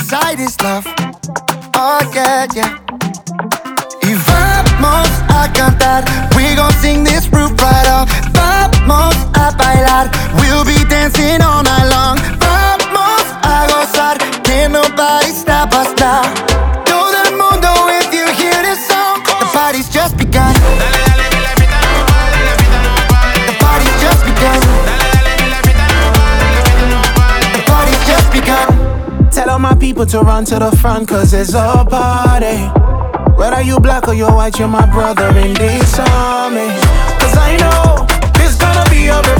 inside is love. Oh yeah, yeah. Y vamos a cantar, we gon' sing this roof right off. Vamos a bailar, we'll be dancing all night long. Vamos a gozar, can't nobody stop us now. Todo el mundo, if you hear this song, the party's just begun. The party's just begun. The party's just begun. Tell all my people to run to the front, cause it's a party. Whether you black or you white, you're my brother in this army. Cause I know it's gonna be a